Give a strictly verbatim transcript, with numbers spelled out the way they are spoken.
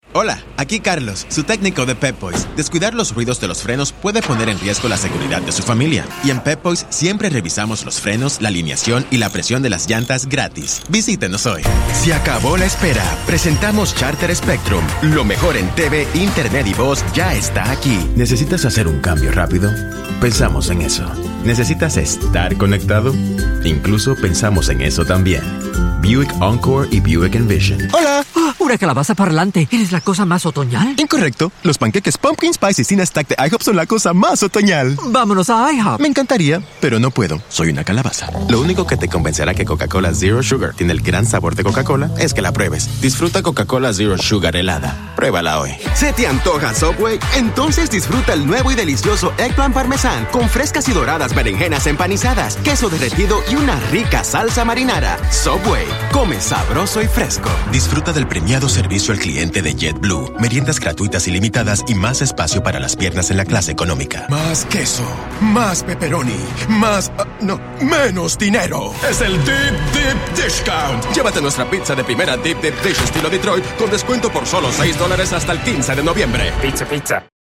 Hola, aquí Carlos, su técnico de Pep Boys. Descuidar los ruidos de los frenos puede poner en riesgo la seguridad de su familia. Y en Pep Boys siempre revisamos los frenos, la alineación y la presión de las llantas gratis. Visítenos hoy. Se acabó la espera. Presentamos Charter Spectrum. Lo mejor en T V, internet y voz ya está aquí. ¿Necesitas hacer un cambio rápido? Pensamos en eso. ¿Necesitas estar conectado? Incluso pensamos en eso también. Buick Encore y Buick Envision. ¡Hola! Oh, ¡una calabaza parlante! ¿Eres la cosa más otoñal? Incorrecto. Los panqueques Pumpkin Spice y Sin Stack de IHOP son la cosa más otoñal. ¡Vámonos a IHOP! Me encantaría, pero no puedo. Soy una calabaza. Lo único que te convencerá que Coca-Cola Zero Sugar tiene el gran sabor de Coca-Cola es que la pruebes. Disfruta Coca-Cola Zero Sugar helada. Pruébala hoy. ¿Se te antoja Subway? Entonces disfruta el nuevo y delicioso Eggplant Parmesan con frescas y doradas berenjenas empanizadas, queso derretido y una rica salsa marinara. Subway. Come sabroso y fresco. Disfruta del premiado servicio al cliente de JetBlue, meriendas gratuitas ilimitadas y más espacio para las piernas en la clase económica. Más queso, más pepperoni, más... Uh, no, menos dinero. Es el Deep Deep Discount. Llévate nuestra pizza de primera Deep Deep Dish estilo Detroit con descuento por solo seis dólares hasta el quince de noviembre. Pizza, pizza.